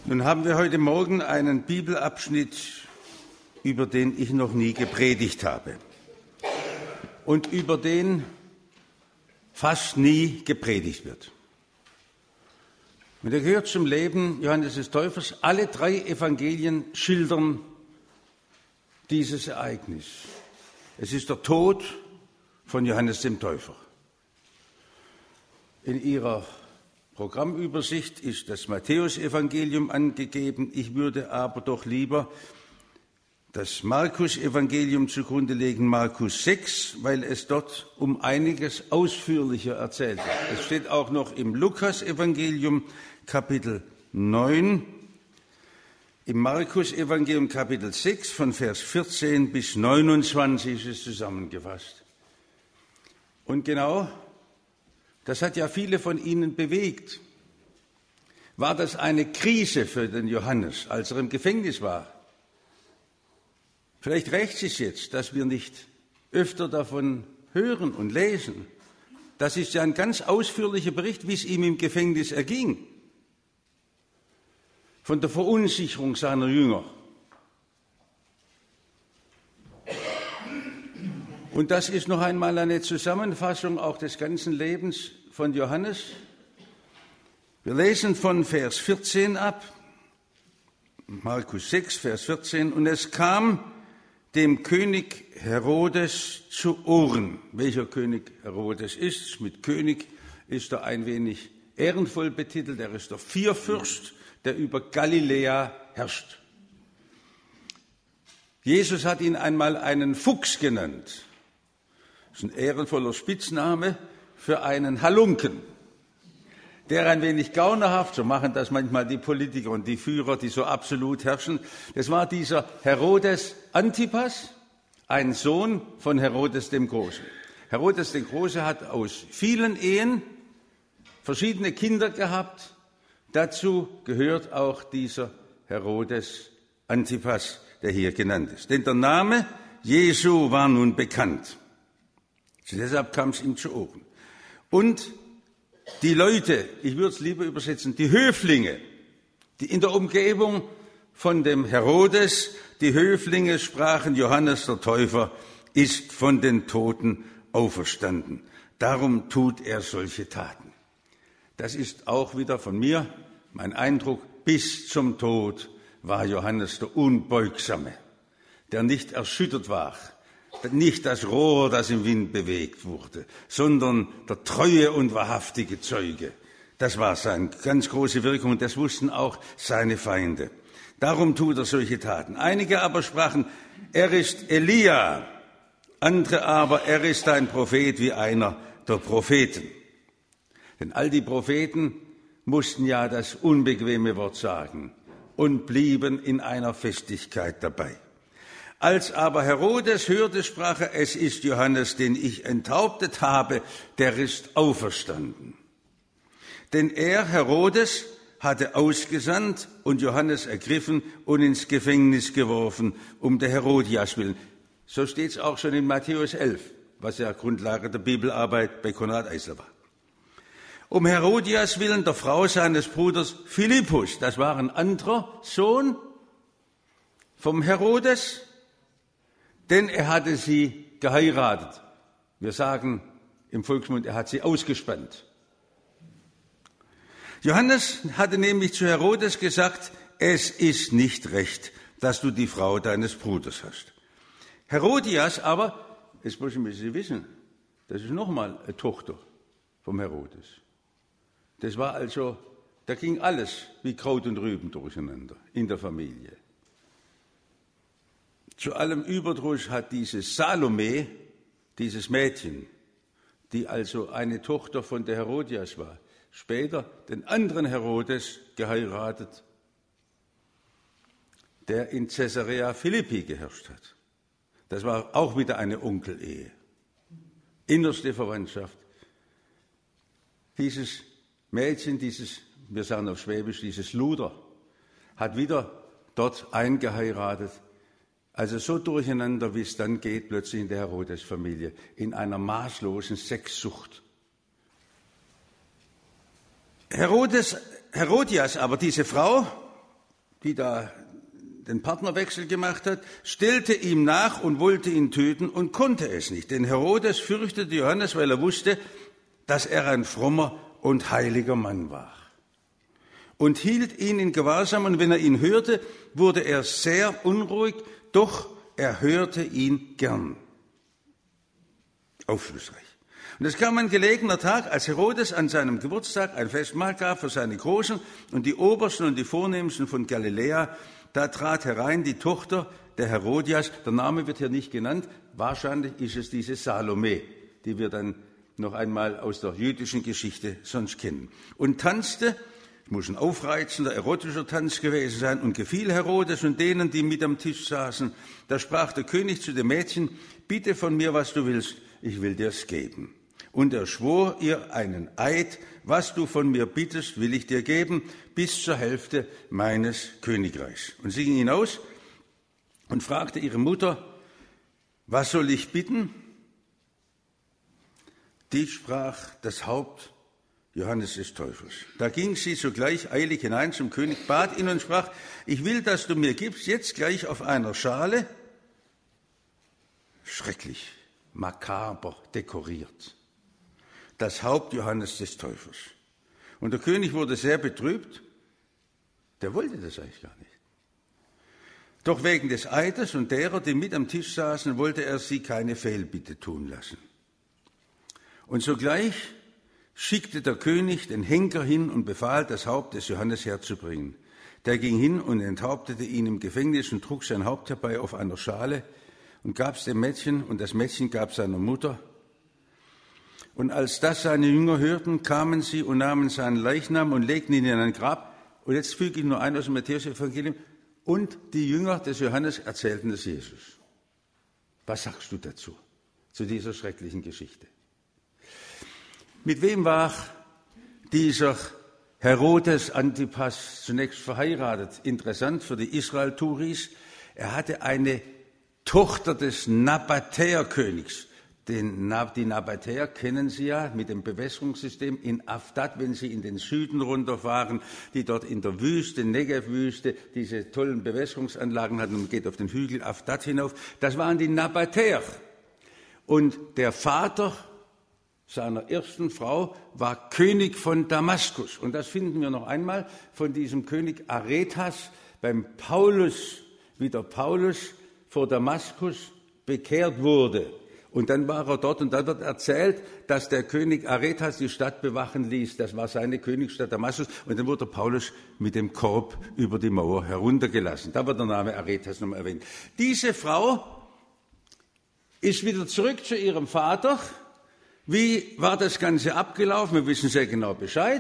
Nun haben wir heute Morgen einen Bibelabschnitt, über den ich noch nie gepredigt habe und über den fast nie gepredigt wird. Und er gehört zum Leben Johannes des Täufers. Alle drei Evangelien schildern dieses Ereignis. Es ist der Tod von Johannes dem Täufer. In ihrer Programmübersicht ist das Matthäusevangelium angegeben. Ich würde aber doch lieber das Markus-Evangelium zugrunde legen, Markus 6, weil es dort um einiges ausführlicher erzählt wird. Es steht auch noch im Lukas-Evangelium, Kapitel 9, im Markus-Evangelium, Kapitel 6, von Vers 14 bis 29 ist es zusammengefasst. Und genau, das hat ja viele von Ihnen bewegt. War das eine Krise für den Johannes, als er im Gefängnis war? Vielleicht rächt es jetzt, dass wir nicht öfter davon hören und lesen. Das ist ja ein ganz ausführlicher Bericht, wie es ihm im Gefängnis erging. Von der Verunsicherung seiner Jünger. Und das ist noch einmal eine Zusammenfassung auch des ganzen Lebens von Johannes. Wir lesen von Vers 14 ab, Markus 6, Vers 14. Und es kam dem König Herodes zu Ohren. Welcher König Herodes ist? Mit König ist er ein wenig ehrenvoll betitelt. Er ist der Vierfürst, der über Galiläa herrscht. Jesus hat ihn einmal einen Fuchs genannt. Das ist ein ehrenvoller Spitzname für einen Halunken, der ein wenig gaunerhaft, so machen das manchmal die Politiker und die Führer, die so absolut herrschen. Das war dieser Herodes Antipas, ein Sohn von Herodes dem Großen. Herodes der Große hat aus vielen Ehen verschiedene Kinder gehabt. Dazu gehört auch dieser Herodes Antipas, der hier genannt ist. Denn der Name Jesu war nun bekannt. Deshalb kam es ihm zu Ohren. Und die Leute, ich würde es lieber übersetzen, die Höflinge, die in der Umgebung von dem Herodes, die Höflinge sprachen, Johannes der Täufer ist von den Toten auferstanden. Darum tut er solche Taten. Das ist auch wieder von mir mein Eindruck, bis zum Tod war Johannes der Unbeugsame, der nicht erschüttert war. Nicht das Rohr, das im Wind bewegt wurde, sondern der treue und wahrhaftige Zeuge. Das war seine ganz große Wirkung und das wussten auch seine Feinde. Darum tut er solche Taten. Einige aber sprachen, er ist Elia, andere aber, er ist ein Prophet wie einer der Propheten. Denn all die Propheten mussten ja das unbequeme Wort sagen und blieben in einer Festigkeit dabei. Als aber Herodes hörte, sprach er, es ist Johannes, den ich enthauptet habe, der ist auferstanden. Denn er, Herodes, hatte ausgesandt und Johannes ergriffen und ins Gefängnis geworfen, um der Herodias willen. So steht es auch schon in Matthäus 11, was ja Grundlage der Bibelarbeit bei Konrad Eisler war. Um Herodias willen, der Frau seines Bruders Philippus, das war ein anderer Sohn vom Herodes, denn er hatte sie geheiratet. Wir sagen im Volksmund, er hat sie ausgespannt. Johannes hatte nämlich zu Herodes gesagt, es ist nicht recht, dass du die Frau deines Bruders hast. Herodias aber, jetzt müssen Sie wissen, das ist nochmal eine Tochter vom Herodes. Das war also, da ging alles wie Kraut und Rüben durcheinander in der Familie. Zu allem Überdruss hat diese Salome, dieses Mädchen, die also eine Tochter von der Herodias war, später den anderen Herodes geheiratet, der in Caesarea Philippi geherrscht hat. Das war auch wieder eine Onkelehe, innerste Verwandtschaft. Dieses Mädchen, wir sagen auf Schwäbisch, dieses Luder, hat wieder dort eingeheiratet. Also so durcheinander, wie es dann geht, plötzlich in der Herodes-Familie, in einer maßlosen Sexsucht. Herodias aber, diese Frau, die da den Partnerwechsel gemacht hat, stellte ihm nach und wollte ihn töten und konnte es nicht. Denn Herodes fürchtete Johannes, weil er wusste, dass er ein frommer und heiliger Mann war. Und hielt ihn in Gewahrsam, und wenn er ihn hörte, wurde er sehr unruhig, doch er hörte ihn gern. Aufschlussreich. Und es kam ein gelegener Tag, als Herodes an seinem Geburtstag ein Festmahl gab für seine Großen und die Obersten und die Vornehmsten von Galiläa. Da trat herein die Tochter der Herodias, der Name wird hier nicht genannt, wahrscheinlich ist es diese Salome, die wir dann noch einmal aus der jüdischen Geschichte sonst kennen. Und tanzte, es muss ein aufreizender, erotischer Tanz gewesen sein, und gefiel Herodes und denen, die mit am Tisch saßen. Da sprach der König zu dem Mädchen: Bitte von mir, was du willst, ich will dir's geben. Und er schwor ihr einen Eid: Was du von mir bittest, will ich dir geben, bis zur Hälfte meines Königreichs. Und sie ging hinaus und fragte ihre Mutter: Was soll ich bitten? Die sprach: Das Haupt Johannes des Täufers. Da ging sie sogleich eilig hinein zum König, bat ihn und sprach: Ich will, dass du mir gibst, jetzt gleich auf einer Schale, schrecklich, makaber dekoriert, das Haupt Johannes des Täufers. Und der König wurde sehr betrübt. Der wollte das eigentlich gar nicht. Doch wegen des Eides und derer, die mit am Tisch saßen, wollte er sie keine Fehlbitte tun lassen. Und sogleich schickte der König den Henker hin und befahl, das Haupt des Johannes herzubringen. Der ging hin und enthauptete ihn im Gefängnis und trug sein Haupt herbei auf einer Schale und gab es dem Mädchen, und das Mädchen gab seiner Mutter. Und als das seine Jünger hörten, kamen sie und nahmen seinen Leichnam und legten ihn in ein Grab. Und jetzt füge ich nur ein aus dem Matthäus-Evangelium. Und die Jünger des Johannes erzählten es Jesus. Was sagst du dazu, zu dieser schrecklichen Geschichte? Mit wem war dieser Herodes Antipas zunächst verheiratet? Interessant für die Israel-Touris. Er hatte eine Tochter des Nabatäerkönigs. Die Nabatäer kennen Sie ja mit dem Bewässerungssystem in Aftat, wenn Sie in den Süden runterfahren, die dort in der Wüste, Negev-Wüste, diese tollen Bewässerungsanlagen hatten und geht auf den Hügel Aftat hinauf. Das waren die Nabatäer. Und der Vater seiner ersten Frau war König von Damaskus. Und das finden wir noch einmal von diesem König Aretas beim Paulus, wie der Paulus vor Damaskus bekehrt wurde. Und dann war er dort und dann wird erzählt, dass der König Aretas die Stadt bewachen ließ. Das war seine Königsstadt Damaskus. Und dann wurde Paulus mit dem Korb über die Mauer heruntergelassen. Da wird der Name Aretas nochmal erwähnt. Diese Frau ist wieder zurück zu ihrem Vater. Wie war das Ganze abgelaufen? Wir wissen sehr genau Bescheid.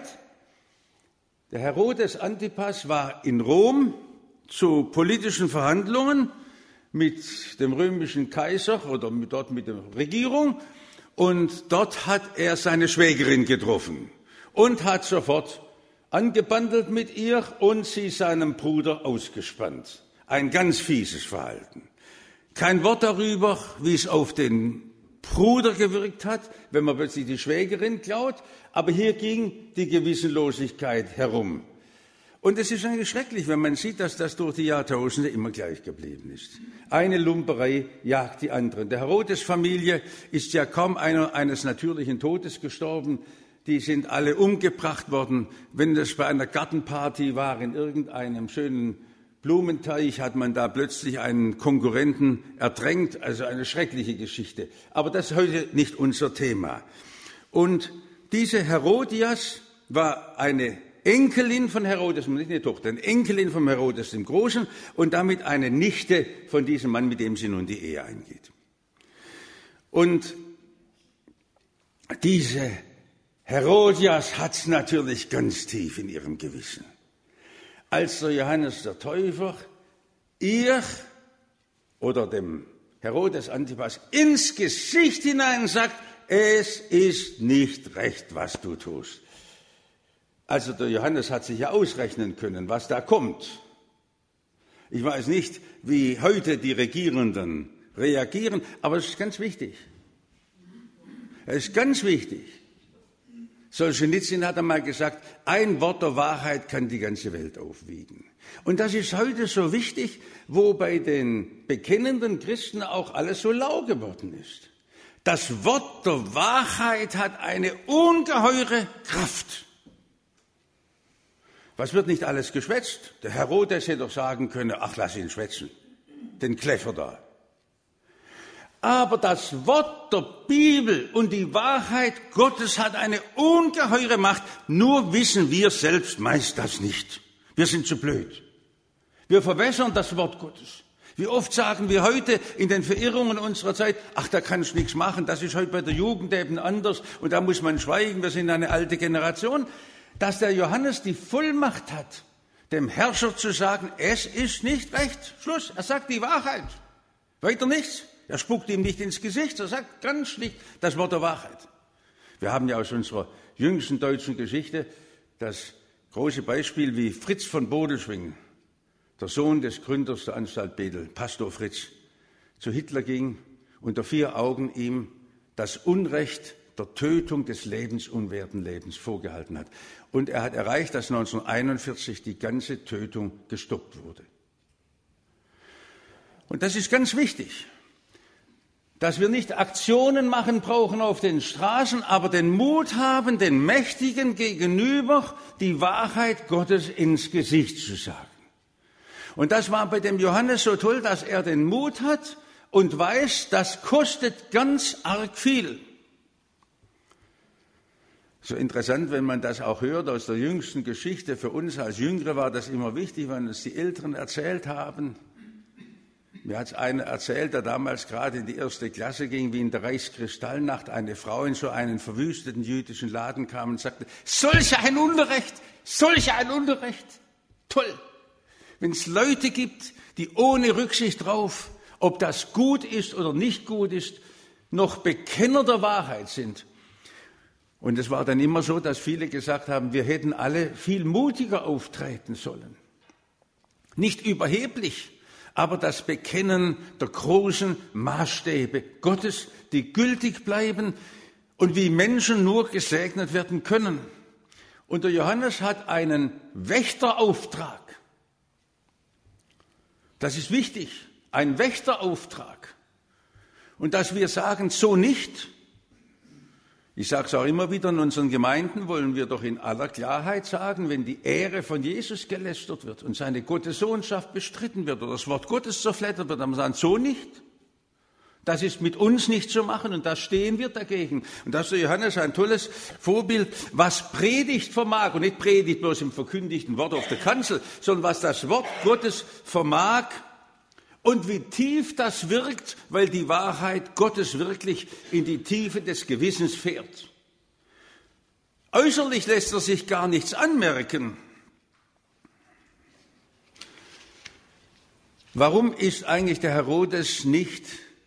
Der Herodes Antipas war in Rom zu politischen Verhandlungen mit dem römischen Kaiser oder dort mit der Regierung, und dort hat er seine Schwägerin getroffen und hat sofort angebandelt mit ihr und sie seinem Bruder ausgespannt. Ein ganz fieses Verhalten. Kein Wort darüber, wie es auf den Bruder gewirkt hat, wenn man plötzlich die Schwägerin klaut, aber hier ging die Gewissenlosigkeit herum. Und es ist eigentlich schrecklich, wenn man sieht, dass das durch die Jahrtausende immer gleich geblieben ist. Eine Lumperei jagt die andere. Der Herodes-Familie ist ja kaum einer eines natürlichen Todes gestorben. Die sind alle umgebracht worden. Wenn das bei einer Gartenparty war, in irgendeinem schönen Blumenteich, hat man da plötzlich einen Konkurrenten ertränkt. Also eine schreckliche Geschichte. Aber das ist heute nicht unser Thema. Und diese Herodias war eine Enkelin von Herodes, nicht eine Tochter, eine Enkelin von Herodes dem Großen und damit eine Nichte von diesem Mann, mit dem sie nun die Ehe eingeht. Und diese Herodias hat es natürlich ganz tief in ihrem Gewissen. Als der Johannes der Täufer ihr oder dem Herodes Antipas ins Gesicht hinein sagt, es ist nicht recht, was du tust. Also der Johannes hat sich ja ausrechnen können, was da kommt. Ich weiß nicht, wie heute die Regierenden reagieren, aber es ist ganz wichtig. Es ist ganz wichtig. Solzhenitsyn hat einmal gesagt, ein Wort der Wahrheit kann die ganze Welt aufwiegen. Und das ist heute so wichtig, wo bei den bekennenden Christen auch alles so lau geworden ist. Das Wort der Wahrheit hat eine ungeheure Kraft. Was wird nicht alles geschwätzt? Der Herodes hätte doch sagen können, ach, lass ihn schwätzen, den Kläffer da. Aber das Wort der Bibel und die Wahrheit Gottes hat eine ungeheure Macht. Nur wissen wir selbst meist das nicht. Wir sind zu blöd. Wir verwässern das Wort Gottes. Wie oft sagen wir heute in den Verirrungen unserer Zeit, ach, da kannst du nichts machen, das ist heute bei der Jugend eben anders und da muss man schweigen, wir sind eine alte Generation. Dass der Johannes die Vollmacht hat, dem Herrscher zu sagen, es ist nicht recht. Schluss, er sagt die Wahrheit. Weiter nichts. Er spuckt ihm nicht ins Gesicht, er sagt ganz schlicht das Wort der Wahrheit. Wir haben ja aus unserer jüngsten deutschen Geschichte das große Beispiel, wie Fritz von Bodelschwingh, der Sohn des Gründers der Anstalt Bethel, Pastor Fritz, zu Hitler ging, unter 4 Augen ihm das Unrecht der Tötung des lebensunwerten Lebens vorgehalten hat. Und er hat erreicht, dass 1941 die ganze Tötung gestoppt wurde. Und das ist ganz wichtig, dass wir nicht Aktionen machen brauchen auf den Straßen, aber den Mut haben, den Mächtigen gegenüber die Wahrheit Gottes ins Gesicht zu sagen. Und das war bei dem Johannes so toll, dass er den Mut hat und weiß, das kostet ganz arg viel. So interessant, wenn man das auch hört aus der jüngsten Geschichte. Für uns als Jüngere war das immer wichtig, wenn uns die Älteren erzählt haben. Mir hat es einer erzählt, der damals gerade in die 1. Klasse ging, wie in der Reichskristallnacht eine Frau in so einen verwüsteten jüdischen Laden kam und sagte, solch ein Unrecht, toll. Wenn es Leute gibt, die ohne Rücksicht drauf, ob das gut ist oder nicht gut ist, noch Bekenner der Wahrheit sind. Und es war dann immer so, dass viele gesagt haben, wir hätten alle viel mutiger auftreten sollen. Nicht überheblich, aber das Bekennen der großen Maßstäbe Gottes, die gültig bleiben und wie Menschen nur gesegnet werden können. Und der Johannes hat einen Wächterauftrag. Das ist wichtig, ein Wächterauftrag. Und dass wir sagen, so nicht. Ich sage es auch immer wieder, in unseren Gemeinden wollen wir doch in aller Klarheit sagen, wenn die Ehre von Jesus gelästert wird und seine Gottessohnschaft bestritten wird oder das Wort Gottes zerfleddert wird, dann sagen wir, so nicht. Das ist mit uns nicht zu machen und da stehen wir dagegen. Und da ist der Johannes ein tolles Vorbild, was Predigt vermag. Und nicht Predigt bloß im verkündigten Wort auf der Kanzel, sondern was das Wort Gottes vermag und wie tief das wirkt, weil die Wahrheit Gottes wirklich in die Tiefe des Gewissens fährt. Äußerlich lässt er sich gar nichts anmerken. Warum ist eigentlich der Herodes nicht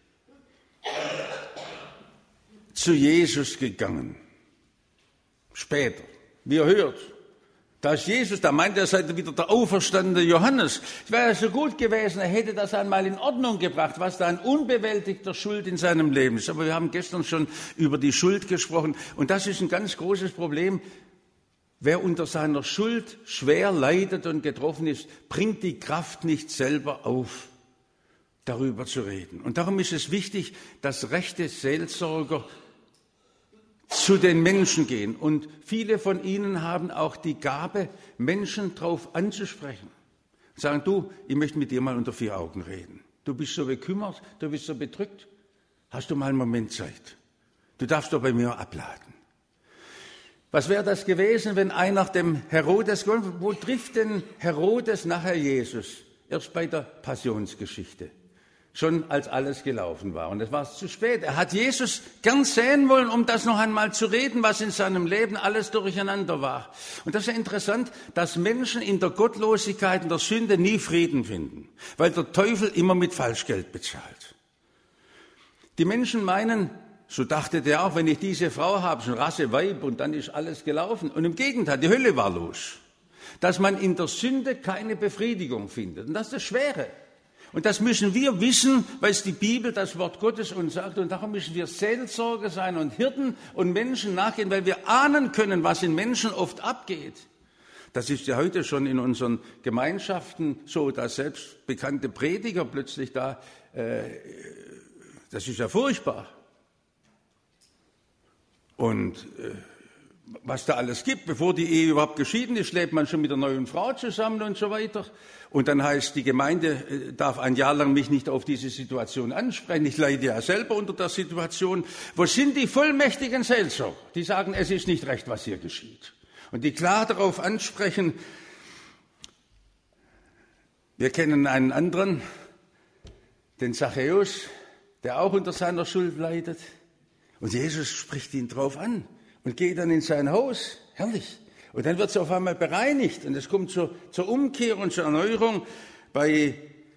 zu Jesus gegangen? Später, wie er hört, da ist Jesus, da meint er, sei wieder der auferstandene Johannes. Es wäre so gut gewesen, er hätte das einmal in Ordnung gebracht, was da an unbewältigter Schuld in seinem Leben ist. Aber wir haben gestern schon über die Schuld gesprochen und das ist ein ganz großes Problem. Wer unter seiner Schuld schwer leidet und getroffen ist, bringt die Kraft nicht selber auf, darüber zu reden. Und darum ist es wichtig, dass rechte Seelsorger zu den Menschen gehen. Und viele von ihnen haben auch die Gabe, Menschen darauf anzusprechen. Sagen, du, ich möchte mit dir mal unter 4 Augen reden. Du bist so bekümmert, du bist so bedrückt. Hast du mal einen Moment Zeit? Du darfst doch bei mir abladen. Was wäre das gewesen, wenn einer dem Herodes, wo trifft denn Herodes nachher Jesus? Erst bei der Passionsgeschichte. Schon als alles gelaufen war. Und es war zu spät. Er hat Jesus gern sehen wollen, um das noch einmal zu reden, was in seinem Leben alles durcheinander war. Und das ist ja interessant, dass Menschen in der Gottlosigkeit, in der Sünde nie Frieden finden, weil der Teufel immer mit Falschgeld bezahlt. Die Menschen meinen, so dachte der auch, wenn ich diese Frau habe, so ein Rasseweib und dann ist alles gelaufen. Und im Gegenteil, die Hölle war los. Dass man in der Sünde keine Befriedigung findet. Und das ist das Schwere. Und das müssen wir wissen, weil es die Bibel, das Wort Gottes uns sagt. Und darum müssen wir Seelsorger sein und Hirten und Menschen nachgehen, weil wir ahnen können, was in Menschen oft abgeht. Das ist ja heute schon in unseren Gemeinschaften so, dass selbst bekannte Prediger plötzlich das ist ja furchtbar. Und was da alles gibt, bevor die Ehe überhaupt geschieden ist, lebt man schon mit einer neuen Frau zusammen und so weiter. Und dann heißt, die Gemeinde darf ein Jahr lang mich nicht auf diese Situation ansprechen. Ich leide ja selber unter der Situation. Wo sind die vollmächtigen Seelsorger? Die sagen, es ist nicht recht, was hier geschieht. Und die klar darauf ansprechen. Wir kennen einen anderen, den Zachäus, der auch unter seiner Schuld leidet. Und Jesus spricht ihn drauf an und geht dann in sein Haus. Herrlich. Und dann wird es auf einmal bereinigt. Und es kommt zur Umkehr und zur Erneuerung. Bei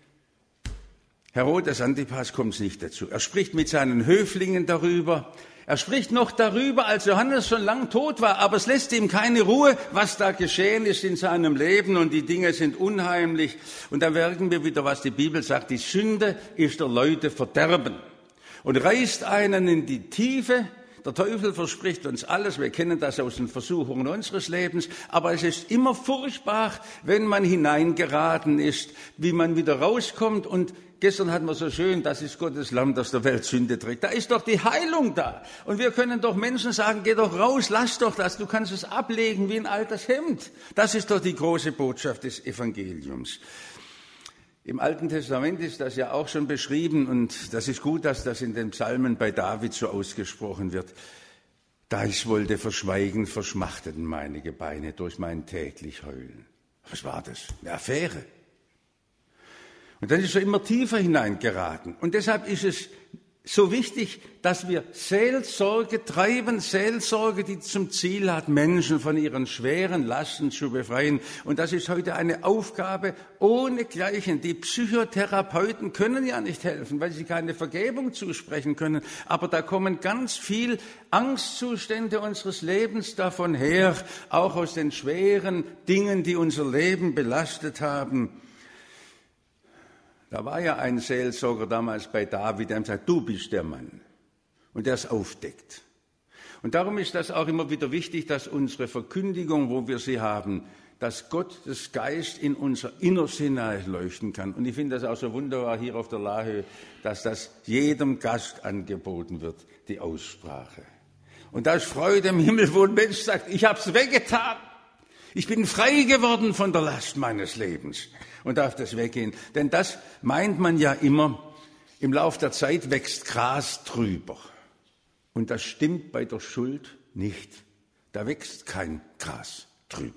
Herodes Antipas kommt es nicht dazu. Er spricht mit seinen Höflingen darüber. Er spricht noch darüber, als Johannes schon lang tot war. Aber es lässt ihm keine Ruhe, was da geschehen ist in seinem Leben. Und die Dinge sind unheimlich. Und da merken wir wieder, was die Bibel sagt. Die Sünde ist der Leute Verderben. Und reißt einen in die Tiefe. Der Teufel verspricht uns alles, wir kennen das aus den Versuchungen unseres Lebens, aber es ist immer furchtbar, wenn man hineingeraten ist, wie man wieder rauskommt. Und gestern hatten wir so schön, das ist Gottes Lamm, das der Welt Sünde trägt. Da ist doch die Heilung da. Und wir können doch Menschen sagen, geh doch raus, lass doch das, du kannst es ablegen wie ein altes Hemd. Das ist doch die große Botschaft des Evangeliums. Im Alten Testament ist das ja auch schon beschrieben und das ist gut, dass das in den Psalmen bei David so ausgesprochen wird. Da ich wollte verschweigen, verschmachteten meine Gebeine durch mein täglich Heulen. Was war das? Eine Affäre. Und dann ist er immer tiefer hineingeraten. Und deshalb ist es so wichtig, dass wir Seelsorge treiben, Seelsorge, die zum Ziel hat, Menschen von ihren schweren Lasten zu befreien. Und das ist heute eine Aufgabe ohnegleichen. Die Psychotherapeuten können ja nicht helfen, weil sie keine Vergebung zusprechen können. Aber da kommen ganz viel Angstzustände unseres Lebens davon her, auch aus den schweren Dingen, die unser Leben belastet haben. Da war ja ein Seelsorger damals bei David, der sagt, du bist der Mann. Und der es aufdeckt. Und darum ist das auch immer wieder wichtig, dass unsere Verkündigung, wo wir sie haben, dass Gottes Geist in unser Inneres hineinleuchten kann. Und ich finde das auch so wunderbar hier auf der Laahöhe, dass das jedem Gast angeboten wird, die Aussprache. Und da ist Freude im Himmel, wo ein Mensch sagt, ich habe es weggetan. Ich bin frei geworden von der Last meines Lebens und darf das weggehen. Denn das meint man ja immer, im Lauf der Zeit wächst Gras drüber. Und das stimmt bei der Schuld nicht. Da wächst kein Gras drüber.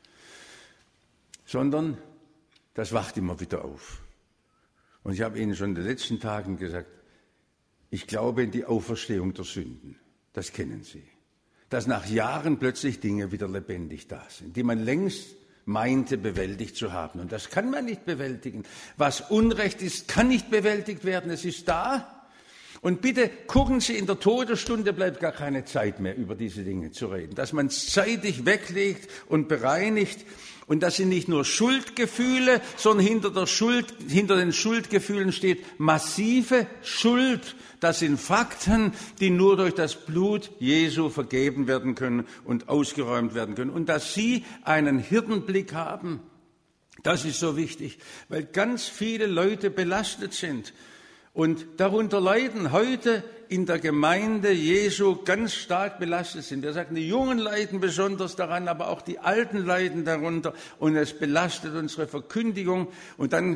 Sondern das wacht immer wieder auf. Und ich habe Ihnen schon in den letzten Tagen gesagt, ich glaube in die Auferstehung der Sünden. Das kennen Sie. Dass nach Jahren plötzlich Dinge wieder lebendig da sind, die man längst meinte, bewältigt zu haben. Und das kann man nicht bewältigen. Was Unrecht ist, kann nicht bewältigt werden. Es ist da. Und bitte gucken Sie, in der Todesstunde bleibt gar keine Zeit mehr, über diese Dinge zu reden. Dass man es zeitig weglegt und bereinigt. Und das sind nicht nur Schuldgefühle, sondern hinter den Schuldgefühlen steht massive Schuld. Das sind Fakten, die nur durch das Blut Jesu vergeben werden können und ausgeräumt werden können. Und dass Sie einen Hirtenblick haben, das ist so wichtig, weil ganz viele Leute belastet sind und darunter leiden, heute in der Gemeinde Jesu ganz stark belastet sind. Wir sagen, die Jungen leiden besonders daran, aber auch die Alten leiden darunter und es belastet unsere Verkündigung. Und dann,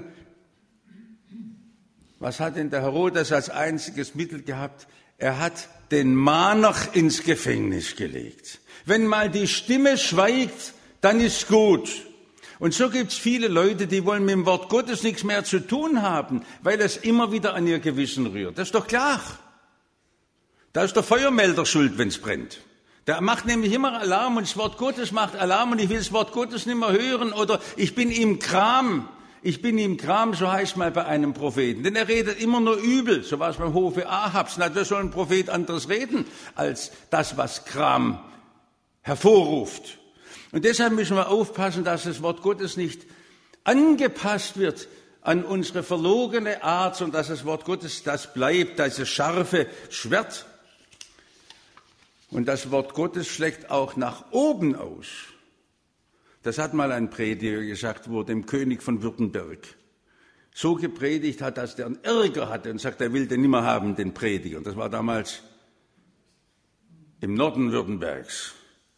was hat denn der Herodes als einziges Mittel gehabt? Er hat den Mahner ins Gefängnis gelegt. Wenn mal die Stimme schweigt, dann ist gut. Und so gibt es viele Leute, die wollen mit dem Wort Gottes nichts mehr zu tun haben, weil es immer wieder an ihr Gewissen rührt. Das ist doch klar. Da ist der Feuermelder schuld, wenn es brennt. Der macht nämlich immer Alarm und das Wort Gottes macht Alarm und ich will das Wort Gottes nicht mehr hören oder ich bin ihm Kram. Ich bin ihm Kram, so heißt mal bei einem Propheten. Denn er redet immer nur übel. So war es beim Hofe Ahabs. Na, das soll ein Prophet anderes reden, als das, was Kram hervorruft. Und deshalb müssen wir aufpassen, dass das Wort Gottes nicht angepasst wird an unsere verlogene Art, sondern dass das Wort Gottes das bleibt, das scharfe Schwert. Und das Wort Gottes schlägt auch nach oben aus. Das hat mal ein Prediger gesagt, wo dem König von Württemberg so gepredigt hat, dass der einen Ärger hatte und sagt, er will den nimmer haben, den Prediger. Das war damals im Norden Württembergs.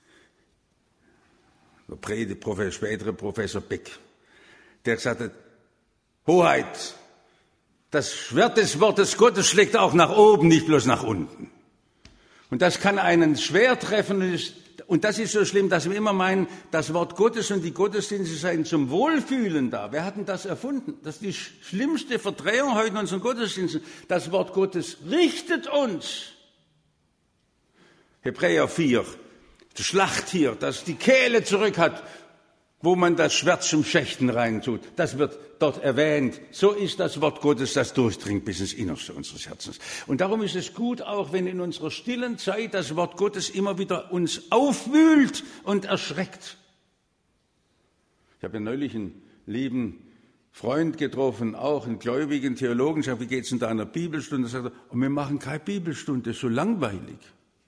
Der spätere Professor Beck, der gesagt hat, Hoheit, das Schwert des Wortes Gottes schlägt auch nach oben, nicht bloß nach unten. Und das kann einen schwer treffen. Und das ist so schlimm, dass wir immer meinen, das Wort Gottes und die Gottesdienste seien zum Wohlfühlen da. Wer hat denn das erfunden? Das ist die schlimmste Verdrehung heute in unseren Gottesdiensten. Das Wort Gottes richtet uns. Hebräer 4, das Schlachttier, das die Kehle zurück hat, wo man das Schwert zum Schächten reintut. Das wird dort erwähnt. So ist das Wort Gottes, das durchdringt bis ins Innerste unseres Herzens. Und darum ist es gut, auch wenn in unserer stillen Zeit das Wort Gottes immer wieder uns aufwühlt und erschreckt. Ich habe ja neulich einen lieben Freund getroffen, auch einen gläubigen Theologen. Ich sage, wie geht's in deiner Bibelstunde? Er sagt, und wir machen keine Bibelstunde, so langweilig.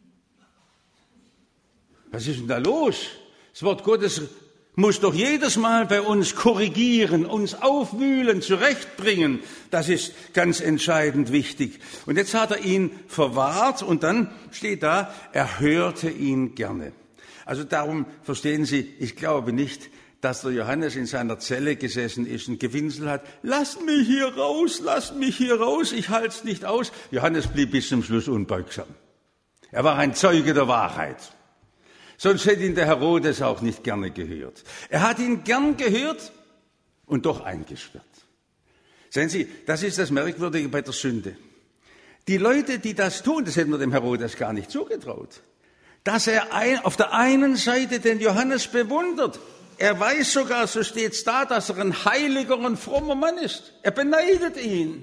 Was ist denn da los? Das Wort Gottes muss doch jedes Mal bei uns korrigieren, uns aufwühlen, zurechtbringen. Das ist ganz entscheidend wichtig. Und jetzt hat er ihn verwahrt und dann steht da, er hörte ihn gerne. Also darum verstehen Sie, ich glaube nicht, dass der Johannes in seiner Zelle gesessen ist und gewinselt hat, lasst mich hier raus, ich halte es nicht aus. Johannes blieb bis zum Schluss unbeugsam. Er war ein Zeuge der Wahrheit. Sonst hätte ihn der Herodes auch nicht gerne gehört. Er hat ihn gern gehört und doch eingesperrt. Sehen Sie, das ist das Merkwürdige bei der Sünde. Die Leute, die das tun, das hätten wir dem Herodes gar nicht zugetraut, dass er auf der einen Seite den Johannes bewundert. Er weiß sogar, so steht's da, dass er ein heiliger und frommer Mann ist. Er beneidet ihn.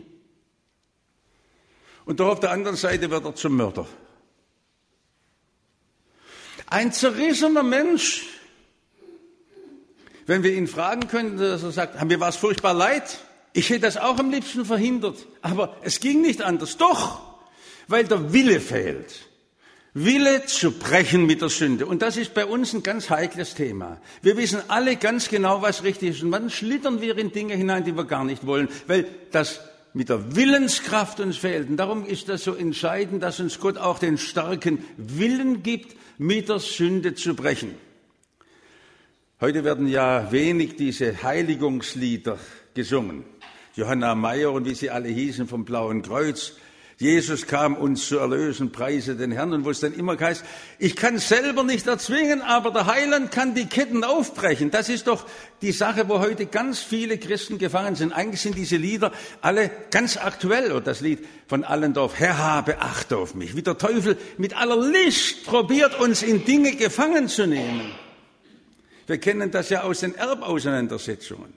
Und doch auf der anderen Seite wird er zum Mörder. Ein zerrissener Mensch, wenn wir ihn fragen könnten, dass er sagt, mir war es furchtbar leid, ich hätte das auch am liebsten verhindert, aber es ging nicht anders. Doch, weil der Wille fehlt. Wille zu brechen mit der Sünde. Und das ist bei uns ein ganz heikles Thema. Wir wissen alle ganz genau, was richtig ist. Und dann schlittern wir in Dinge hinein, die wir gar nicht wollen, weil das mit der Willenskraft uns fehlt. Und darum ist das so entscheidend, dass uns Gott auch den starken Willen gibt, mit der Sünde zu brechen. Heute werden ja wenig diese Heiligungslieder gesungen. Johanna Meyer und wie sie alle hießen vom Blauen Kreuz. Jesus kam uns zu erlösen, preise den Herrn. Und wo es dann immer heißt, ich kann selber nicht erzwingen, aber der Heiland kann die Ketten aufbrechen. Das ist doch die Sache, wo heute ganz viele Christen gefangen sind. Eigentlich sind diese Lieder alle ganz aktuell. Und das Lied von Allendorf, Herr, habe Acht auf mich. Wie der Teufel mit aller List probiert, uns in Dinge gefangen zu nehmen. Wir kennen das ja aus den Erbauseinandersetzungen.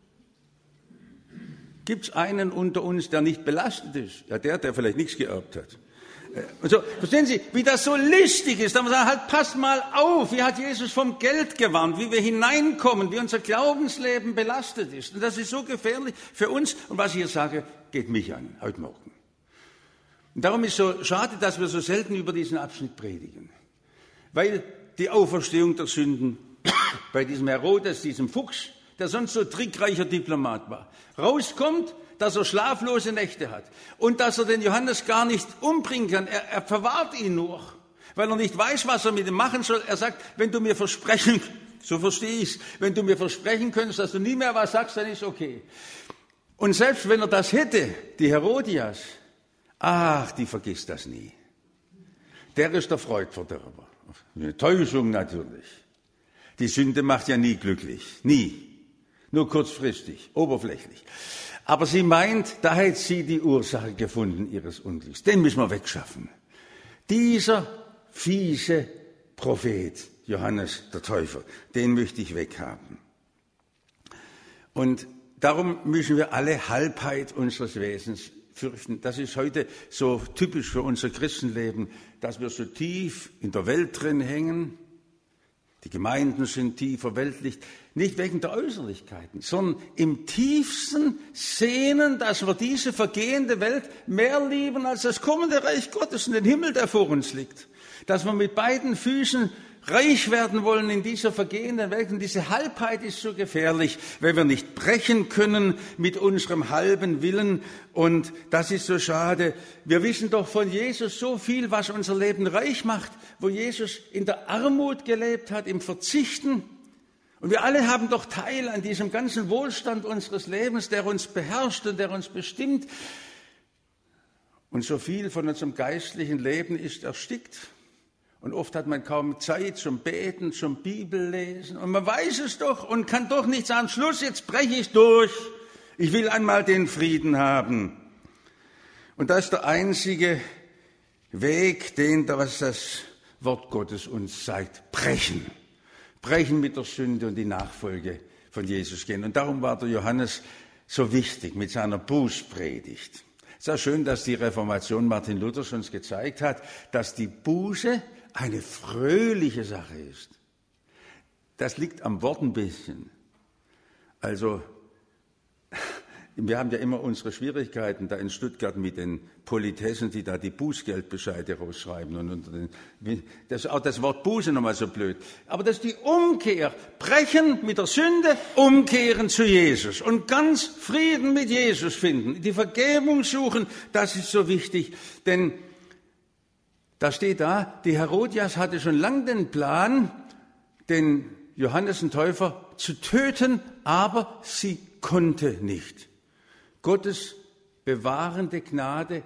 Gibt es einen unter uns, der nicht belastet ist? Ja, der vielleicht nichts geerbt hat. Also, verstehen Sie, wie das so listig ist? Da muss man sagen, halt, pass mal auf, wie hat Jesus vom Geld gewarnt, wie wir hineinkommen, wie unser Glaubensleben belastet ist. Und das ist so gefährlich für uns. Und was ich hier sage, geht mich an, heute Morgen. Und darum ist es so schade, dass wir so selten über diesen Abschnitt predigen. Weil die Auferstehung der Sünden bei diesem Herodes, diesem Fuchs, der sonst so trickreicher Diplomat war, rauskommt, dass er schlaflose Nächte hat und dass er den Johannes gar nicht umbringen kann. Er verwahrt ihn nur, weil er nicht weiß, was er mit ihm machen soll. Er sagt, wenn du mir versprechen, so verstehe ich's, wenn du mir versprechen könntest, dass du nie mehr was sagst, dann ist okay. Und selbst wenn er das hätte, die Herodias, die vergisst das nie. Der ist der Freudverderber. Eine Täuschung natürlich. Die Sünde macht ja nie glücklich, nie. Nur kurzfristig, oberflächlich. Aber sie meint, da hat sie die Ursache gefunden ihres Unglücks. Den müssen wir wegschaffen. Dieser fiese Prophet, Johannes der Täufer, den möchte ich weghaben. Und darum müssen wir alle Halbheit unseres Wesens fürchten. Das ist heute so typisch für unser Christenleben, dass wir so tief in der Welt drin hängen, Die Gemeinden sind tief verweltlicht, nicht wegen der Äußerlichkeiten, sondern im tiefsten Sehnen, dass wir diese vergehende Welt mehr lieben als das kommende Reich Gottes und den Himmel, der vor uns liegt. Dass wir mit beiden Füßen reich werden wollen in dieser vergehenden Welt. Und diese Halbheit ist so gefährlich, weil wir nicht brechen können mit unserem halben Willen. Und das ist so schade. Wir wissen doch von Jesus so viel, was unser Leben reich macht, wo Jesus in der Armut gelebt hat, im Verzichten. Und wir alle haben doch Teil an diesem ganzen Wohlstand unseres Lebens, der uns beherrscht und der uns bestimmt. Und so viel von unserem geistlichen Leben ist erstickt. Und oft hat man kaum Zeit zum Beten, zum Bibellesen. Und man weiß es doch und kann doch nicht sagen, Schluss, jetzt breche ich durch. Ich will einmal den Frieden haben. Und das ist der einzige Weg, was das Wort Gottes uns sagt. Brechen. Brechen mit der Sünde und die Nachfolge von Jesus gehen. Und darum war der Johannes so wichtig mit seiner Bußpredigt. Es ist auch schön, dass die Reformation Martin Luthers uns gezeigt hat, dass die Buße eine fröhliche Sache ist. Das liegt am Wort ein bisschen. Also, wir haben ja immer unsere Schwierigkeiten da in Stuttgart mit den Politessen, die da die Bußgeldbescheide rausschreiben. Und das ist auch das Wort Buße nochmal so blöd. Aber das ist die Umkehr. Brechen mit der Sünde, umkehren zu Jesus. Und ganz Frieden mit Jesus finden. Die Vergebung suchen, das ist so wichtig. Denn da steht da, die Herodias hatte schon lange den Plan, den Johannes den Täufer zu töten, aber sie konnte nicht. Gottes bewahrende Gnade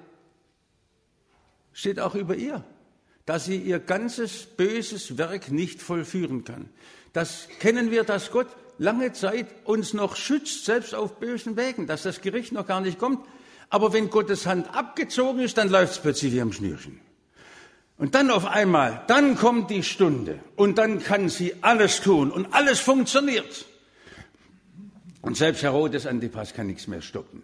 steht auch über ihr, dass sie ihr ganzes böses Werk nicht vollführen kann. Das kennen wir, dass Gott lange Zeit uns noch schützt, selbst auf bösen Wegen, dass das Gericht noch gar nicht kommt. Aber wenn Gottes Hand abgezogen ist, dann läuft es plötzlich wie am Schnürchen. Und dann auf einmal, dann kommt die Stunde und dann kann sie alles tun und alles funktioniert. Und selbst Herodes Antipas kann nichts mehr stoppen.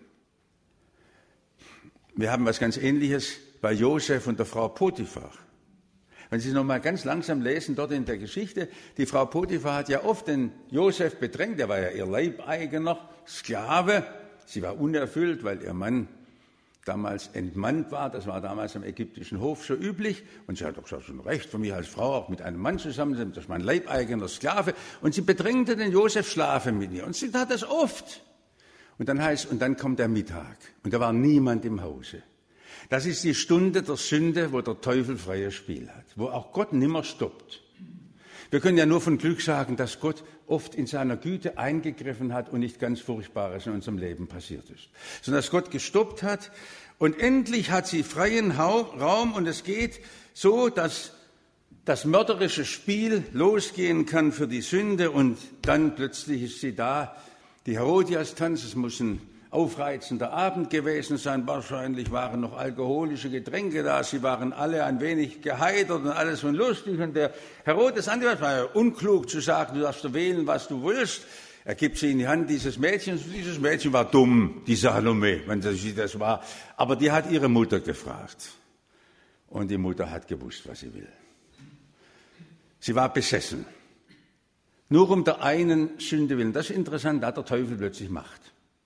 Wir haben was ganz Ähnliches bei Josef und der Frau Potiphar. Wenn Sie es nochmal ganz langsam lesen, dort in der Geschichte, die Frau Potiphar hat ja oft den Josef bedrängt, der war ja ihr Leibeigener, Sklave. Sie war unerfüllt, weil ihr Mann damals entmannt war, das war damals am ägyptischen Hof so üblich, und sie hat doch schon Recht von mir als Frau auch mit einem Mann zusammen, das ist mein leibeigener Sklave, und sie bedrängte den Josef, schlafe mit ihr, und sie tat das oft. Und dann kommt der Mittag, und da war niemand im Hause. Das ist die Stunde der Sünde, wo der Teufel freies Spiel hat, wo auch Gott nimmer stoppt. Wir können ja nur von Glück sagen, dass Gott oft in seiner Güte eingegriffen hat und nicht ganz Furchtbares in unserem Leben passiert ist, sondern dass Gott gestoppt hat und endlich hat sie freien Raum und es geht so, dass das mörderische Spiel losgehen kann für die Sünde und dann plötzlich ist sie da. Die Herodias-Tanz, es muss ein aufreizender Abend gewesen sein, wahrscheinlich waren noch alkoholische Getränke da, sie waren alle ein wenig geheitert und alles so lustig und der Herodes Antipas war ja unklug zu sagen, du darfst wählen, was du willst. Er gibt sie in die Hand dieses Mädchens, dieses Mädchen war dumm, die Salome, wenn sie das war, aber die hat ihre Mutter gefragt und die Mutter hat gewusst, was sie will. Sie war besessen, nur um der einen Sünde willen. Das ist interessant, da hat der Teufel plötzlich Macht.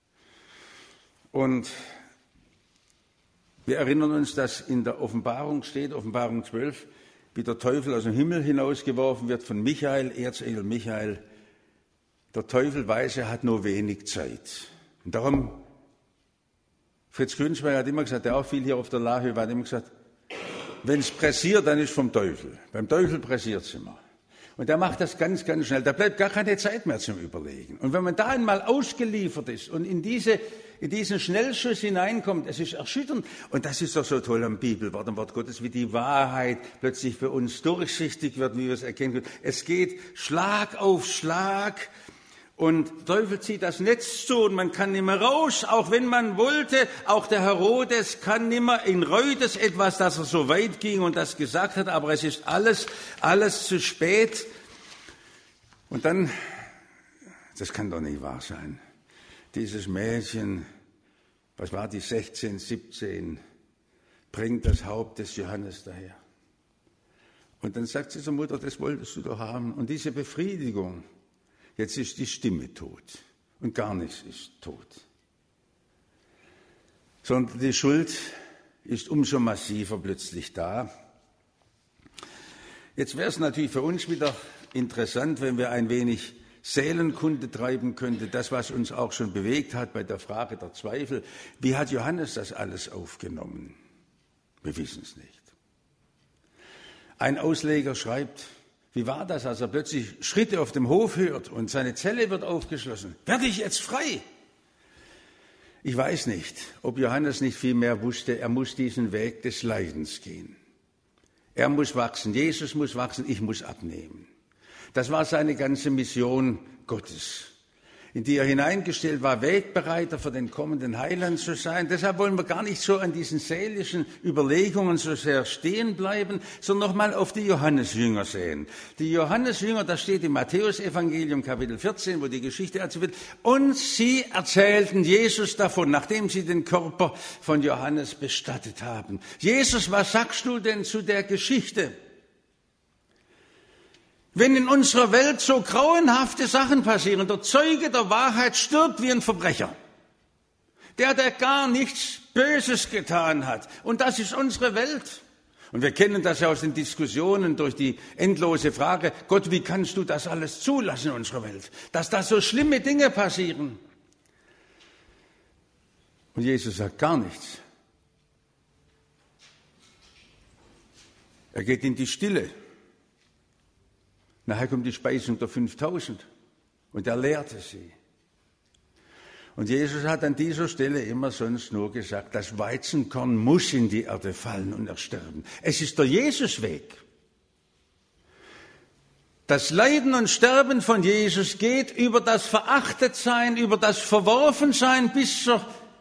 Und wir erinnern uns, dass in der Offenbarung steht, Offenbarung 12, wie der Teufel aus dem Himmel hinausgeworfen wird von Michael, Erzengel Michael. Der Teufel weiß, er hat nur wenig Zeit. Und darum, Fritz Grünschweiger hat immer gesagt, der auch viel hier auf der Lahöhe hat immer gesagt, wenn es pressiert, dann ist vom Teufel. Beim Teufel pressiert es immer. Und er macht das ganz, ganz schnell. Da bleibt gar keine Zeit mehr zum Überlegen. Und wenn man da einmal ausgeliefert ist und in diesen Schnellschuss hineinkommt, es ist erschütternd. Und das ist doch so toll am Bibelwort, am Wort Gottes, wie die Wahrheit plötzlich für uns durchsichtig wird, wie wir es erkennen können. Es geht Schlag auf Schlag. Und der Teufel zieht das Netz zu und man kann nicht mehr raus, auch wenn man wollte. Auch der Herodes kann nicht mehr, ihn reut es etwas, dass er so weit ging und das gesagt hat, aber es ist alles zu spät. Und dann, das kann doch nicht wahr sein, dieses Mädchen, was war die, 16, 17, bringt das Haupt des Johannes daher. Und dann sagt sie zur Mutter, das wolltest du doch haben. Und diese Befriedigung, jetzt ist die Stimme tot und gar nichts ist tot. Sondern die Schuld ist umso massiver plötzlich da. Jetzt wäre es natürlich für uns wieder interessant, wenn wir ein wenig Seelenkunde treiben könnten, das, was uns auch schon bewegt hat bei der Frage der Zweifel. Wie hat Johannes das alles aufgenommen? Wir wissen es nicht. Ein Ausleger schreibt, wie war das, als er plötzlich Schritte auf dem Hof hört und seine Zelle wird aufgeschlossen? Werde ich jetzt frei? Ich weiß nicht, ob Johannes nicht viel mehr wusste, er muss diesen Weg des Leidens gehen. Er muss wachsen, Jesus muss wachsen, ich muss abnehmen. Das war seine ganze Mission Gottes, in die er hineingestellt war, Wegbereiter für den kommenden Heiland zu sein. Deshalb wollen wir gar nicht so an diesen seelischen Überlegungen so sehr stehen bleiben, sondern nochmal auf die Johannesjünger sehen. Die Johannesjünger, das steht im Matthäusevangelium Kapitel 14, wo die Geschichte erzählt wird, und sie erzählten Jesus davon, nachdem sie den Körper von Johannes bestattet haben. Jesus, was sagst du denn zu der Geschichte? Wenn in unserer Welt so grauenhafte Sachen passieren, der Zeuge der Wahrheit stirbt wie ein Verbrecher. Der gar nichts Böses getan hat. Und das ist unsere Welt. Und wir kennen das ja aus den Diskussionen durch die endlose Frage, Gott, wie kannst du das alles zulassen in unserer Welt? Dass da so schlimme Dinge passieren. Und Jesus sagt gar nichts. Er geht in die Stille. Nachher kommt die Speisung der 5000 und er lehrte sie. Und Jesus hat an dieser Stelle immer sonst nur gesagt, das Weizenkorn muss in die Erde fallen und ersterben. Es ist der Jesusweg. Das Leiden und Sterben von Jesus geht über das Verachtetsein, über das Verworfensein bis zur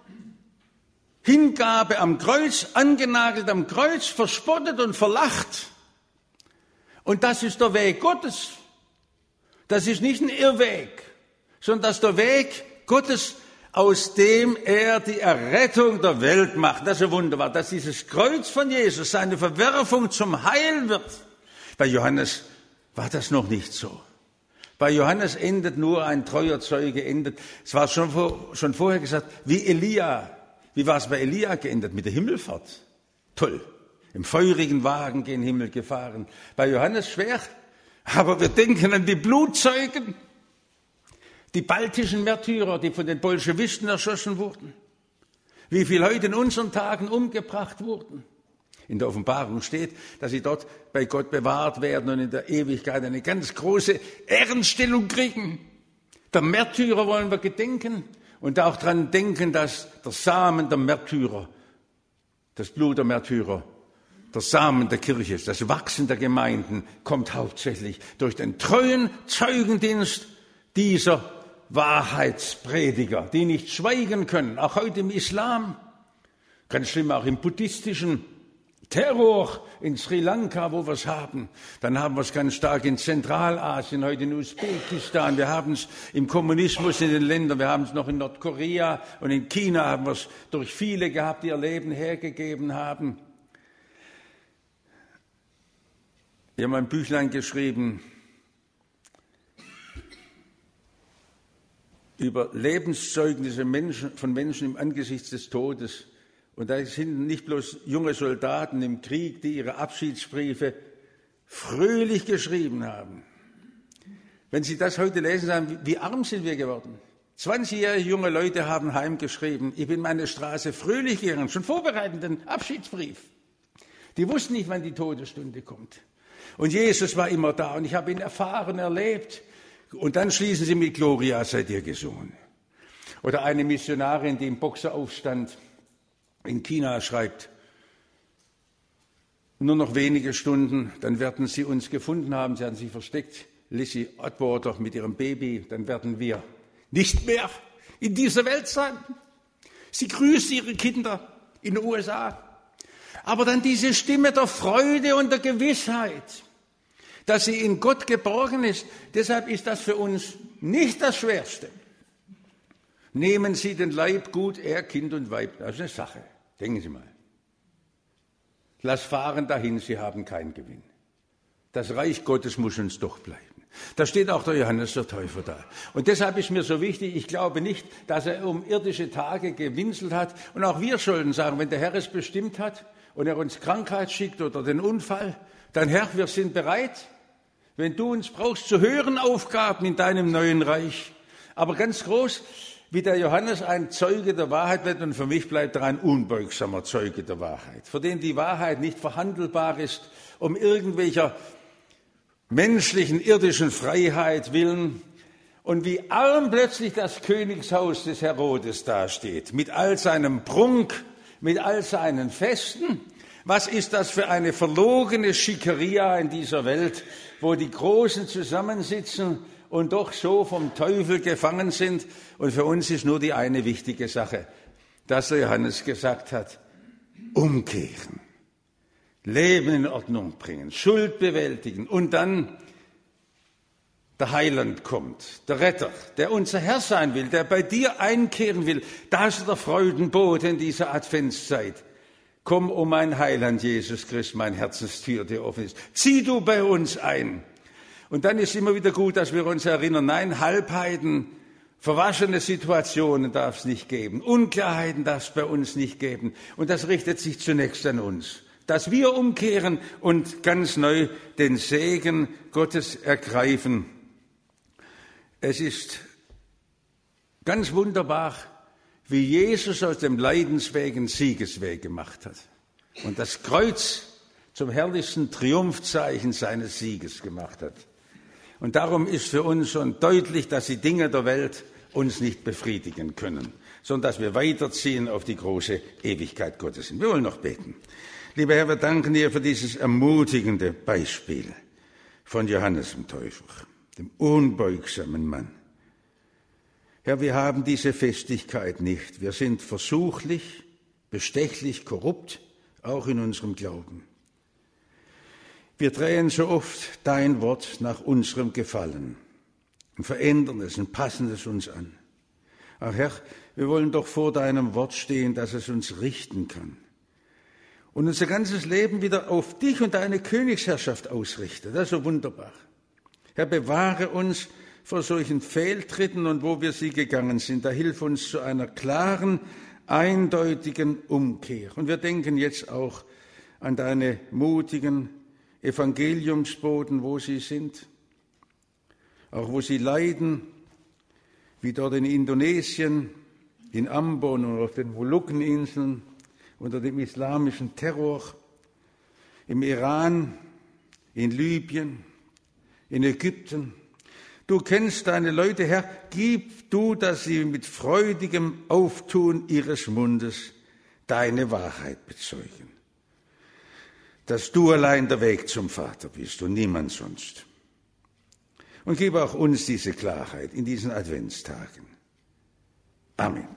Hingabe am Kreuz, angenagelt am Kreuz, verspottet und verlacht. Und das ist der Weg Gottes. Das ist nicht ein Irrweg, sondern das ist der Weg Gottes, aus dem er die Errettung der Welt macht. Das ist ja wunderbar, dass dieses Kreuz von Jesus seine Verwerfung zum Heil wird. Bei Johannes war das noch nicht so. Bei Johannes endet nur ein treuer Zeuge, es war schon vorher gesagt, wie Elia. Wie war es bei Elia geendet? Mit der Himmelfahrt. Toll. Im feurigen Wagen gen Himmel gefahren. Bei Johannes schwer, aber wir denken an die Blutzeugen, die baltischen Märtyrer, die von den Bolschewisten erschossen wurden. Wie viel heute in unseren Tagen umgebracht wurden. In der Offenbarung steht, dass sie dort bei Gott bewahrt werden und in der Ewigkeit eine ganz große Ehrenstellung kriegen. Der Märtyrer wollen wir gedenken und auch daran denken, dass der Samen der Märtyrer, das Blut der Märtyrer, der Samen der Kirche ist, das Wachsen der Gemeinden kommt hauptsächlich durch den treuen Zeugendienst dieser Wahrheitsprediger, die nicht schweigen können, auch heute im Islam, ganz schlimm auch im buddhistischen Terror in Sri Lanka, wo wir es haben. Dann haben wir es ganz stark in Zentralasien, heute in Usbekistan. Wir haben es im Kommunismus in den Ländern, wir haben es noch in Nordkorea und in China haben wir es durch viele gehabt, die ihr Leben hergegeben haben. Ich habe ein Büchlein geschrieben über Lebenszeugnisse von Menschen im Angesicht des Todes. Und da sind nicht bloß junge Soldaten im Krieg, die ihre Abschiedsbriefe fröhlich geschrieben haben. Wenn Sie das heute lesen, sagen, wie arm sind wir geworden. 20-jährige junge Leute haben heimgeschrieben, ich bin meine Straße fröhlich gegangen, schon vorbereitend den Abschiedsbrief. Die wussten nicht, wann die Todesstunde kommt. Und Jesus war immer da und ich habe ihn erfahren, erlebt. Und dann schließen sie mit Gloria sei dir gesungen. Oder eine Missionarin, die im Boxeraufstand in China schreibt, nur noch wenige Stunden, dann werden sie uns gefunden haben, sie haben sich versteckt, Lizzie Atwater mit ihrem Baby, dann werden wir nicht mehr in dieser Welt sein. Sie grüßt ihre Kinder in den USA. Aber dann diese Stimme der Freude und der Gewissheit, dass sie in Gott geborgen ist. Deshalb ist das für uns nicht das Schwerste. Nehmen Sie den Leib gut, Kind und Weib. Das ist eine Sache. Denken Sie mal. Lass fahren dahin, Sie haben keinen Gewinn. Das Reich Gottes muss uns doch bleiben. Da steht auch der Johannes der Täufer da. Und deshalb ist mir so wichtig, ich glaube nicht, dass er um irdische Tage gewinselt hat. Und auch wir sollen sagen, wenn der Herr es bestimmt hat und er uns Krankheit schickt oder den Unfall, dann Herr, wir sind bereit, wenn du uns brauchst, zu höheren Aufgaben in deinem neuen Reich. Aber ganz groß, wie der Johannes ein Zeuge der Wahrheit wird, und für mich bleibt er ein unbeugsamer Zeuge der Wahrheit, für den die Wahrheit nicht verhandelbar ist, um irgendwelcher menschlichen, irdischen Freiheit willen. Und wie arm plötzlich das Königshaus des Herodes dasteht, mit all seinem Prunk, mit all seinen Festen. Was ist das für eine verlogene Schickeria in dieser Welt, wo die Großen zusammensitzen und doch so vom Teufel gefangen sind? Und für uns ist nur die eine wichtige Sache, dass der Johannes gesagt hat: umkehren, Leben in Ordnung bringen, Schuld bewältigen und dann der Heiland kommt, der Retter, der unser Herr sein will, der bei dir einkehren will. Das ist der Freudenbote in dieser Adventszeit. Komm, o mein Heiland Jesus Christ, mein Herzenstür, die offen ist. Zieh du bei uns ein. Und dann ist immer wieder gut, dass wir uns erinnern, nein, Halbheiten, verwaschene Situationen darf es nicht geben. Unklarheiten darf es bei uns nicht geben. Und das richtet sich zunächst an uns. Dass wir umkehren und ganz neu den Segen Gottes ergreifen. Es ist ganz wunderbar, wie Jesus aus dem Leidensweg einen Siegesweg gemacht hat und das Kreuz zum herrlichsten Triumphzeichen seines Sieges gemacht hat. Und darum ist für uns schon deutlich, dass die Dinge der Welt uns nicht befriedigen können, sondern dass wir weiterziehen auf die große Ewigkeit Gottes hin. Wir wollen noch beten. Lieber Herr, wir danken dir für dieses ermutigende Beispiel von Johannes dem Täufer, dem unbeugsamen Mann. Herr, wir haben diese Festigkeit nicht. Wir sind versuchlich, bestechlich, korrupt, auch in unserem Glauben. Wir drehen so oft dein Wort nach unserem Gefallen und verändern es und passen es uns an. Ach Herr, wir wollen doch vor deinem Wort stehen, dass es uns richten kann und unser ganzes Leben wieder auf dich und deine Königsherrschaft ausrichten. Das ist so wunderbar. Herr, bewahre uns vor solchen Fehltritten und wo wir sie gegangen sind. Da hilf uns zu einer klaren, eindeutigen Umkehr. Und wir denken jetzt auch an deine mutigen Evangeliumsboten, wo sie sind, auch wo sie leiden, wie dort in Indonesien, in Ambon und auf den Molukkeninseln unter dem islamischen Terror, im Iran, in Libyen, in Ägypten. Du kennst deine Leute, Herr, gib du, dass sie mit freudigem Auftun ihres Mundes deine Wahrheit bezeugen. Dass du allein der Weg zum Vater bist und niemand sonst. Und gib auch uns diese Klarheit in diesen Adventstagen. Amen.